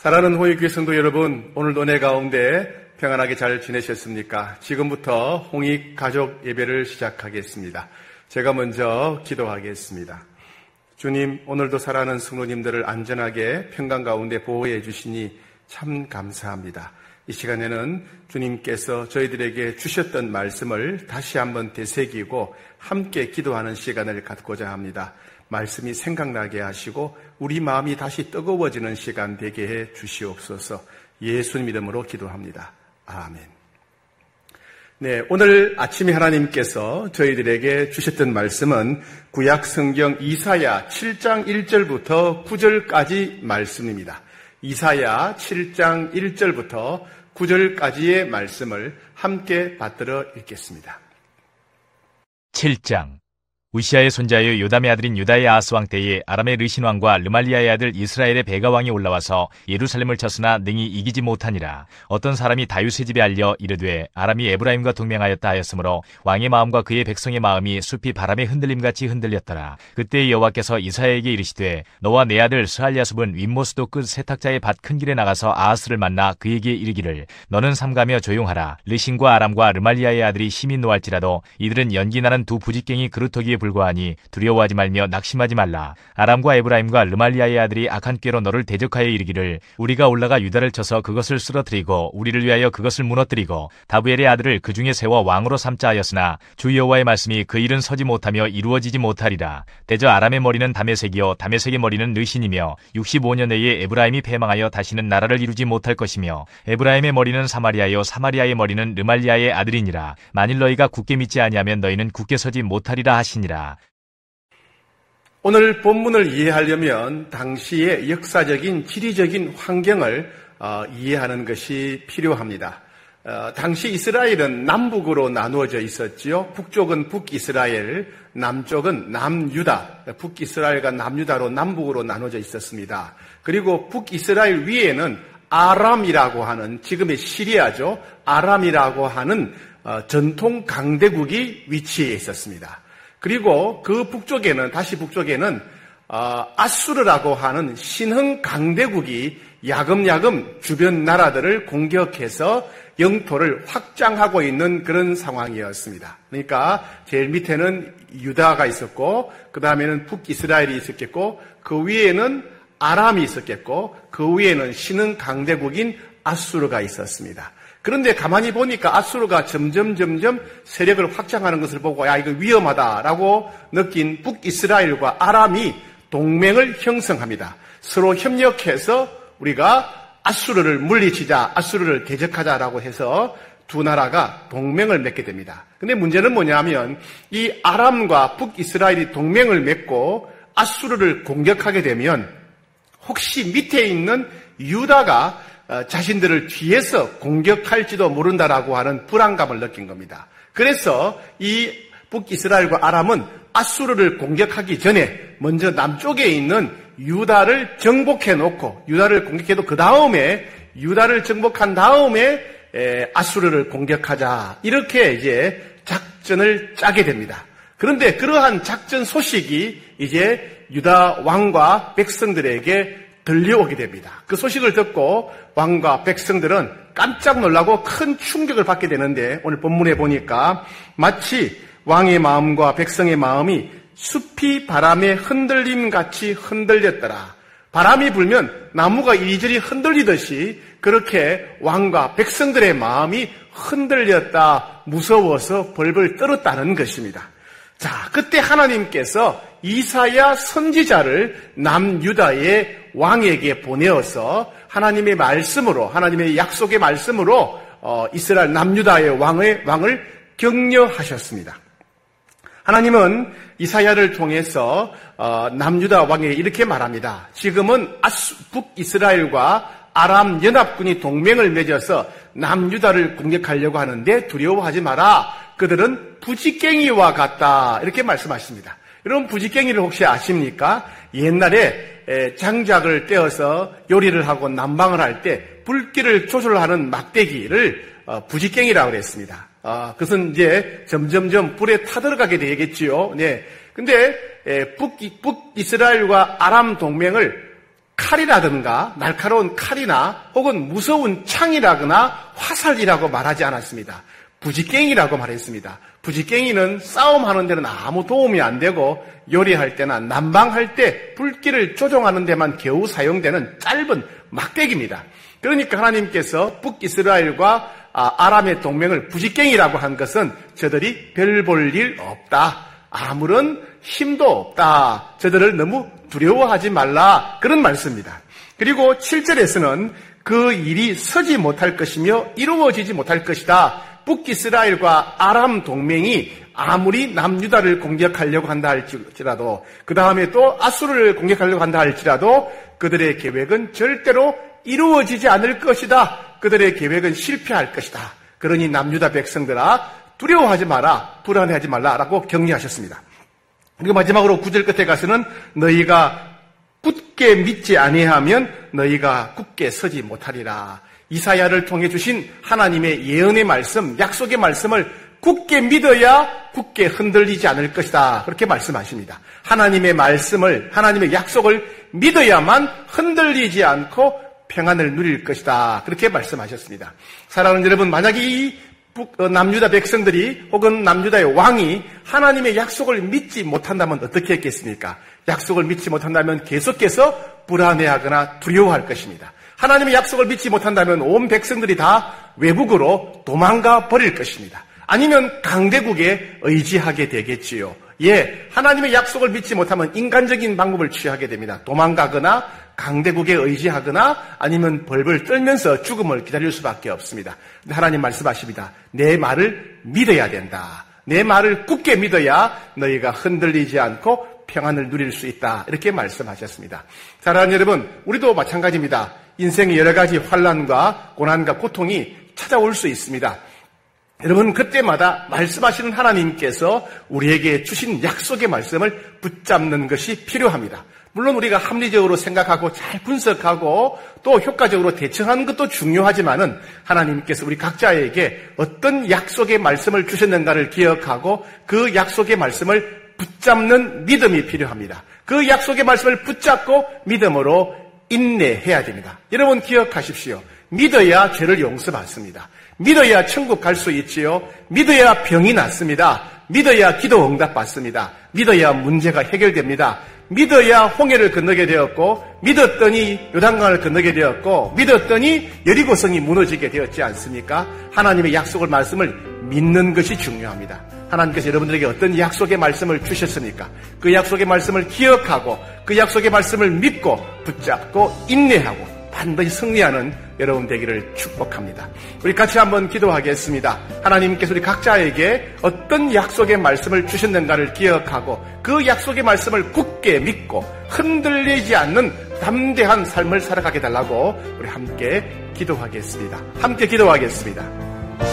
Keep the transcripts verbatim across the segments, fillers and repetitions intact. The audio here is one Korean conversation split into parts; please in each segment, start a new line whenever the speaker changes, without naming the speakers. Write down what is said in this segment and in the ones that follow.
사랑하는 홍익교회 성도 여러분, 오늘도 은혜 가운데 평안하게 잘 지내셨습니까? 지금부터 홍익 가족 예배를 시작하겠습니다. 제가 먼저 기도하겠습니다. 주님, 오늘도 사랑하는 성도님들을 안전하게 평강 가운데 보호해 주시니 참 감사합니다. 이 시간에는 주님께서 저희들에게 주셨던 말씀을 다시 한번 되새기고 함께 기도하는 시간을 갖고자 합니다. 말씀이 생각나게 하시고 우리 마음이 다시 뜨거워지는 시간 되게 해 주시옵소서. 예수님 이름으로 기도합니다. 아멘. 네, 오늘 아침에 하나님께서 저희들에게 주셨던 말씀은 구약 성경 이사야 칠 장 일 절부터 구 절까지 말씀입니다. 이사야 칠 장 일 절부터 구 절까지의 말씀을 함께 받들어 읽겠습니다.
칠 장. 우시아의 손자요 요담의 아들인 유다의 아하스 왕 때에 아람의 르신 왕과 르말리아의 아들 이스라엘의 베가 왕이 올라와서 예루살렘을 쳤으나 능히 이기지 못하니라. 어떤 사람이 다윗의 집에 알려 이르되 아람이 에브라임과 동맹하였다 하였으므로 왕의 마음과 그의 백성의 마음이 숲이 바람에 흔들림같이 흔들렸더라. 그때 여호와께서 이사야에게 이르시되 너와 내 아들 스알랴숲은 윗모스도 끝 세탁자의 밭 큰 길에 나가서 아하스를 만나 그에게 이르기를 너는 삼가며 조용하라. 르신과 아람과 르말리아의 아들이 심히 노할지라도 이들은 연기나는 두 부직갱이 그루터기에 불과하니 두려워하지 말며 낙심하지 말라. 아람과 에브라임과 르말리아의 아들이 악한 꾀로 너를 대적하여 이르기를 우리가 올라가 유다를 쳐서 그것을 쓰러뜨리고 우리를 위하여 그것을 무너뜨리고 다부엘의 아들을 그 중에 세워 왕으로 삼자 하였으나 주 여호와의 말씀이 그 일은 서지 못하며 이루어지지 못하리라. 대저 아람의 머리는 다메섹이요 다메섹의 머리는 르신이며 육십오 년 내에 에브라임이 패망하여 다시는 나라를 이루지 못할 것이며 에브라임의 머리는 사마리아요 사마리아의 머리는 르말리아의 아들이니라. 만일 너희가 굳게 믿지 아니하면 너희는 굳게 서지 못하리라 하시니라.
오늘 본문을 이해하려면 당시의 역사적인 지리적인 환경을 어, 이해하는 것이 필요합니다. 어, 당시 이스라엘은 남북으로 나누어져 있었지요. 북쪽은 북이스라엘, 남쪽은 남유다. 북이스라엘과 남유다로 남북으로 나누어져 있었습니다. 그리고 북이스라엘 위에는 아람이라고 하는 지금의 시리아죠. 아람이라고 하는 어, 전통 강대국이 위치해 있었습니다. 그리고 그 북쪽에는 다시 북쪽에는 어, 아수르라고 하는 신흥 강대국이 야금야금 주변 나라들을 공격해서 영토를 확장하고 있는 그런 상황이었습니다. 그러니까 제일 밑에는 유다가 있었고 그 다음에는 북이스라엘이 있었겠고 그 위에는 아람이 있었겠고 그 위에는 신흥 강대국인 아수르가 있었습니다. 그런데 가만히 보니까 아수르가 점점 점점 세력을 확장하는 것을 보고 야 이거 위험하다라고 느낀 북이스라엘과 아람이 동맹을 형성합니다. 서로 협력해서 우리가 아수르를 물리치자, 아수르를 대적하자라고 해서 두 나라가 동맹을 맺게 됩니다. 근데 문제는 뭐냐면 이 아람과 북이스라엘이 동맹을 맺고 아수르를 공격하게 되면 혹시 밑에 있는 유다가 자신들을 뒤에서 공격할지도 모른다라고 하는 불안감을 느낀 겁니다. 그래서 이 북이스라엘과 아람은 아수르를 공격하기 전에 먼저 남쪽에 있는 유다를 정복해 놓고 유다를 공격해도 그 다음에 유다를 정복한 다음에 아수르를 공격하자 이렇게 이제 작전을 짜게 됩니다. 그런데 그러한 작전 소식이 이제 유다 왕과 백성들에게 들려오게 됩니다. 그 소식을 듣고 왕과 백성들은 깜짝 놀라고 큰 충격을 받게 되는데 오늘 본문에 보니까 마치 왕의 마음과 백성의 마음이 숲이 바람에 흔들림같이 흔들렸더라. 바람이 불면 나무가 이리저리 흔들리듯이 그렇게 왕과 백성들의 마음이 흔들렸다, 무서워서 벌벌 떨었다는 것입니다. 자, 그때 하나님께서 이사야 선지자를 남유다의 왕에게 보내어서 하나님의 말씀으로, 하나님의 약속의 말씀으로 어, 이스라엘 남유다의 왕의 왕을 격려하셨습니다. 하나님은 이사야를 통해서 어, 남유다 왕에게 이렇게 말합니다. 지금은 아수, 북이스라엘과 아람 연합군이 동맹을 맺어서 남유다를 공격하려고 하는데 두려워하지 마라. 그들은 부지깽이와 같다. 이렇게 말씀하십니다. 여러분 부지깽이를 혹시 아십니까? 옛날에 장작을 떼어서 요리를 하고 난방을 할 때 불길을 조절하는 막대기를 부지깽이라고 그랬습니다. 아, 그것은 이제 점점점 불에 타들어가게 되겠지요. 네. 근데 북, 북이스라엘과 아람 동맹을 칼이라든가 날카로운 칼이나 혹은 무서운 창이라거나 화살이라고 말하지 않았습니다. 부지깽이라고 말했습니다. 부지깽이는 싸움하는 데는 아무 도움이 안 되고 요리할 때나 난방할 때 불길을 조종하는 데만 겨우 사용되는 짧은 막대기입니다. 그러니까 하나님께서 북이스라엘과 아람의 동맹을 부지깽이라고 한 것은 저들이 별 볼 일 없다. 아무런 힘도 없다. 저들을 너무 두려워하지 말라. 그런 말씀입니다. 그리고 칠 절에서는 그 일이 서지 못할 것이며 이루어지지 못할 것이다. 북이스라엘과 아람 동맹이 아무리 남유다를 공격하려고 한다 할지라도 그 다음에 또 아수르를 공격하려고 한다 할지라도 그들의 계획은 절대로 이루어지지 않을 것이다. 그들의 계획은 실패할 것이다. 그러니 남유다 백성들아 두려워하지 마라. 불안해하지 말라라고 격려하셨습니다. 그리고 마지막으로 구 절 끝에 가서는 너희가 굳게 믿지 아니하면 너희가 굳게 서지 못하리라. 이사야를 통해 주신 하나님의 예언의 말씀, 약속의 말씀을 굳게 믿어야 굳게 흔들리지 않을 것이다. 그렇게 말씀하십니다. 하나님의 말씀을, 하나님의 약속을 믿어야만 흔들리지 않고 평안을 누릴 것이다. 그렇게 말씀하셨습니다. 사랑하는 여러분, 만약에 이 남유다 백성들이 혹은 남유다의 왕이 하나님의 약속을 믿지 못한다면 어떻게 했겠습니까? 약속을 믿지 못한다면 계속해서 불안해하거나 두려워할 것입니다. 하나님의 약속을 믿지 못한다면 온 백성들이 다 외국으로 도망가 버릴 것입니다. 아니면 강대국에 의지하게 되겠지요. 예, 하나님의 약속을 믿지 못하면 인간적인 방법을 취하게 됩니다. 도망가거나 강대국에 의지하거나 아니면 벌벌 떨면서 죽음을 기다릴 수밖에 없습니다. 근데 하나님 말씀하십니다. 내 말을 믿어야 된다. 내 말을 굳게 믿어야 너희가 흔들리지 않고 평안을 누릴 수 있다. 이렇게 말씀하셨습니다. 사랑하는 여러분, 우리도 마찬가지입니다. 인생의 여러 가지 환난과 고난과 고통이 찾아올 수 있습니다. 여러분, 그때마다 말씀하시는 하나님께서 우리에게 주신 약속의 말씀을 붙잡는 것이 필요합니다. 물론 우리가 합리적으로 생각하고 잘 분석하고 또 효과적으로 대처하는 것도 중요하지만은 하나님께서 우리 각자에게 어떤 약속의 말씀을 주셨는가를 기억하고 그 약속의 말씀을 붙잡는 믿음이 필요합니다. 그 약속의 말씀을 붙잡고 믿음으로 인내해야 됩니다. 여러분 기억하십시오. 믿어야 죄를 용서받습니다. 믿어야 천국 갈 수 있지요. 믿어야 병이 낫습니다. 믿어야 기도 응답받습니다. 믿어야 문제가 해결됩니다. 믿어야 홍해를 건너게 되었고 믿었더니 요단강을 건너게 되었고 믿었더니 여리고성이 무너지게 되었지 않습니까? 하나님의 약속을 말씀을 믿는 것이 중요합니다. 하나님께서 여러분들에게 어떤 약속의 말씀을 주셨습니까? 그 약속의 말씀을 기억하고 그 약속의 말씀을 믿고 붙잡고 인내하고 반드시 승리하는 여러분 되기를 축복합니다. 우리 같이 한번 기도하겠습니다. 하나님께서 우리 각자에게 어떤 약속의 말씀을 주셨는가를 기억하고 그 약속의 말씀을 굳게 믿고 흔들리지 않는 담대한 삶을 살아가게 달라고 우리 함께 기도하겠습니다. 함께 기도하겠습니다.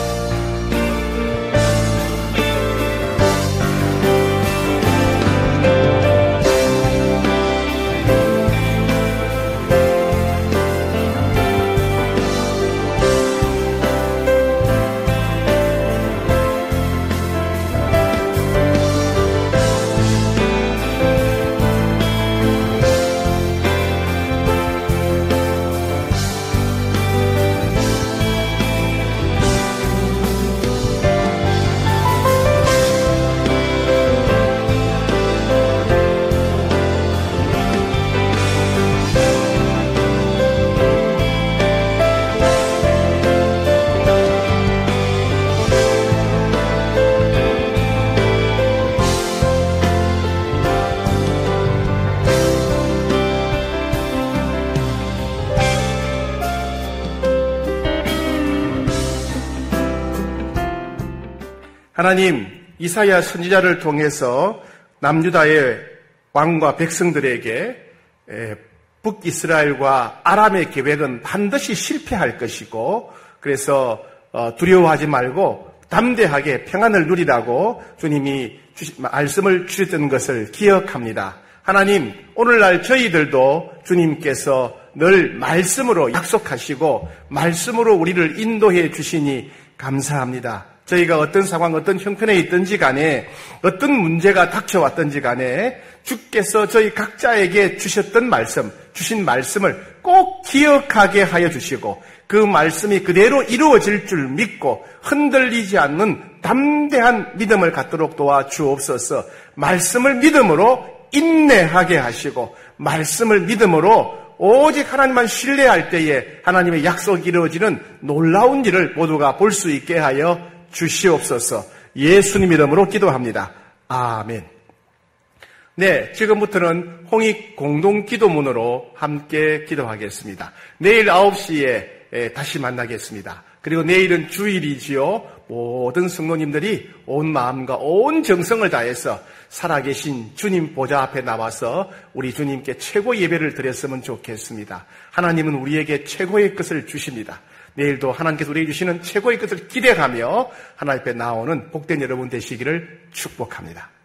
하나님, 이사야 선지자를 통해서 남유다의 왕과 백성들에게 북이스라엘과 아람의 계획은 반드시 실패할 것이고 그래서 두려워하지 말고 담대하게 평안을 누리라고 주님이 말씀을 주셨던 것을 기억합니다. 하나님, 오늘날 저희들도 주님께서 늘 말씀으로 약속하시고 말씀으로 우리를 인도해 주시니 감사합니다. 저희가 어떤 상황, 어떤 형편에 있든지 간에 어떤 문제가 닥쳐왔든지 간에 주께서 저희 각자에게 주셨던 말씀, 주신 말씀을 꼭 기억하게 하여 주시고 그 말씀이 그대로 이루어질 줄 믿고 흔들리지 않는 담대한 믿음을 갖도록 도와주옵소서. 말씀을 믿음으로 인내하게 하시고 말씀을 믿음으로 오직 하나님만 신뢰할 때에 하나님의 약속이 이루어지는 놀라운 일을 모두가 볼 수 있게 하여 주시옵소서. 예수님 이름으로 기도합니다. 아멘. 네, 지금부터는 홍익 공동기도문으로 함께 기도하겠습니다. 내일 아홉 시에 다시 만나겠습니다. 그리고 내일은 주일이지요. 모든 성도님들이 온 마음과 온 정성을 다해서 살아계신 주님 보좌 앞에 나와서 우리 주님께 최고 예배를 드렸으면 좋겠습니다. 하나님은 우리에게 최고의 것을 주십니다. 내일도 하나님께서 우리에게 주시는 최고의 것을 기대하며 하나님 앞에 나오는 복된 여러분 되시기를 축복합니다.